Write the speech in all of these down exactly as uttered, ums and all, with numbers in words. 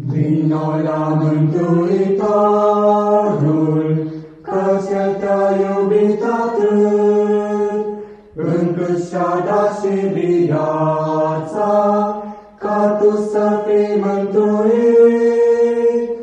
Vino la Mântuitorul, căci El te-a iubit atât, încât și-a dat și viața, ca tu să fii mântuit.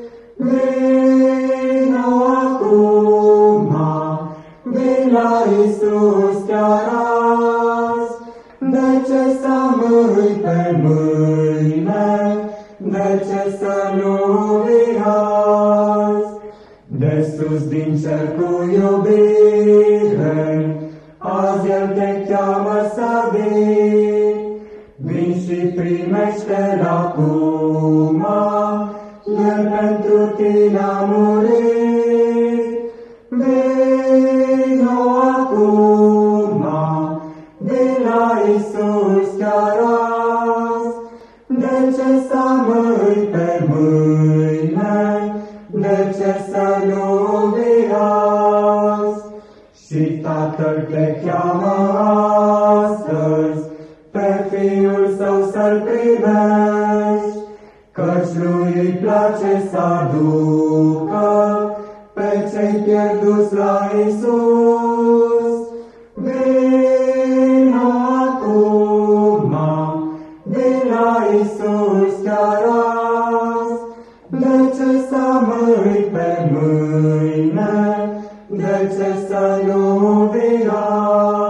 Vino acum, vin la Iisus chiar azi, de ce să mâi pe mâine, de ce să nu vii azi? De sus din cer cu iubire, azi El te cheamă să vii. Vin și primește-L acum, El pentru tine a murit. Vino acum, vin la Iisus chiar azi, de ce să mâi pe mâine, de ce să nu vii azi? Și Tatăl te cheamă astăzi, pe Fiul Său să-L primești, căci Lui îi place să aducă pe cei pierduți la Iisus. Vino acum, vin la Iisus chiar azi, de ce să mâi pe mâine, de ce să nu vii azi?